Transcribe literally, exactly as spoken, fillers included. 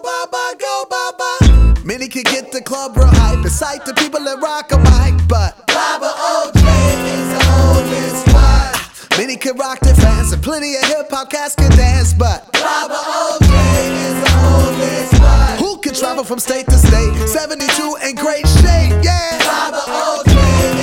Baba, go Baba. Many can get the club real hype, incite the people that rock a mic, but Baba O J is the oldest one. Many can rock their fans, and plenty of hip-hop cats can dance, but Baba O J is the oldest one. Who can travel from state to state, seventy-two in great shape, yeah. Baba O J